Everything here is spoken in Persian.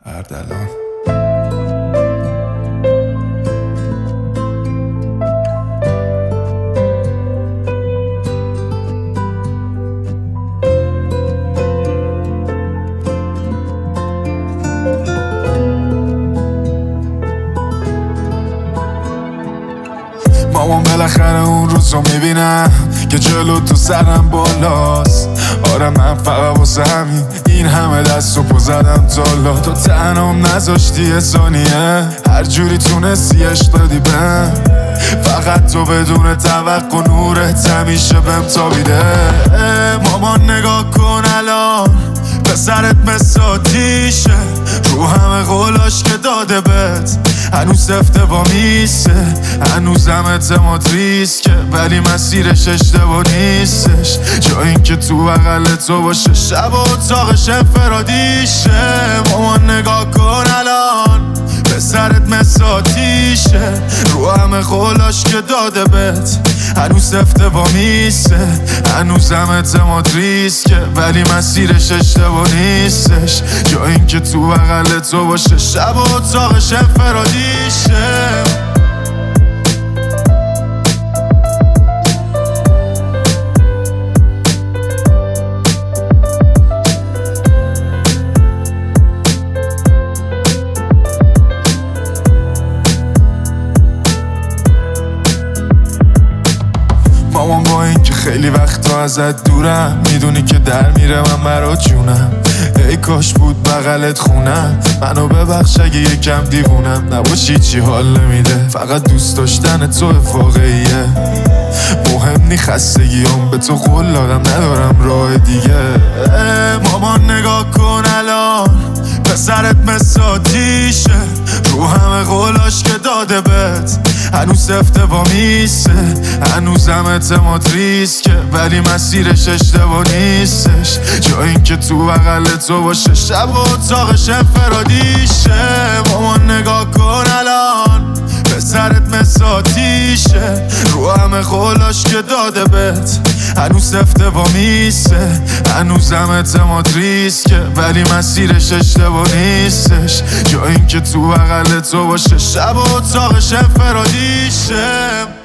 اردلان. مامان بالاخره اون روز رو میبینم که جلو تو سرم بالاست. آره من فقط واسه همین این همه دست و پا زدم تالا. تو تنم نذاشتی یه ثانیه، هر جوری تونستی عشق دادی بهم. فقط تو بدون توقع نورت همیشه بهم تابیده. مامان نگاه کن الان پسرت مثل آتیشه، رو همه قولاش که داده بهت هنوز سفته با میسته. هنوزم اعتماد ریسکه ولی مسیرش اشتباه نیستش. جا این که تو بغل تو باشه شب و اتاقش انفرادیشه. مامان نگاه کن الان پسرت مثل آتیشه، رو همه قولاش که داده بهت هنوز سفته با میسته. هنوزم اعتماد ریسکه ولی مسیرش اشتباه نیستش. جا این که تو بغل تو باشه شب و اتاقش انفرادیشه. مامان با این که خیلی وقتا ازت دورم، میدونی که در میره من برات جونم. ای کاش بود بغلت خونم، منو ببخش اگه یکم دیوونم. نباشی چی حال نمیده، فقط دوست داشتن تو واقعیه. مهم نی خستگیام به تو قول دادم ندارم راه دیگه. مامان نگاه کن الان پسرت مثل آتیشه، رو همه قولاش که داده بهت هنوز سفته با میسته. هنوزم اعتماد ریسکه ولی مسیرش اشتباه نیستش. جا این که تو بغل تو باشه شب و اتاقش انفرادیشه. مامان نگاه کن الان پسرت مثل آتیشه، رو همه قولاش که داده بهت هنوز سفته با میسته. هنوزم اعتماد ریسکه ولی مسیرش اشتباه نیستش. جا این که تو بغل تو باشه شب و اتاقش انفرادیشه.